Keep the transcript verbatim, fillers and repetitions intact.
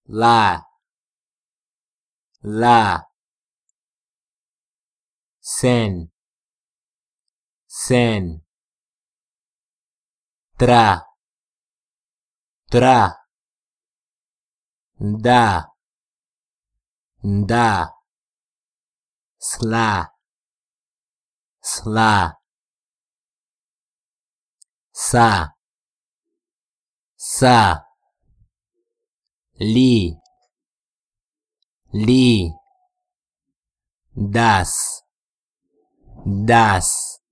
La, la. Sen, sen. Tra, tra. Да, да. Сла, сла. Са, са. Ли, ли. Das, das.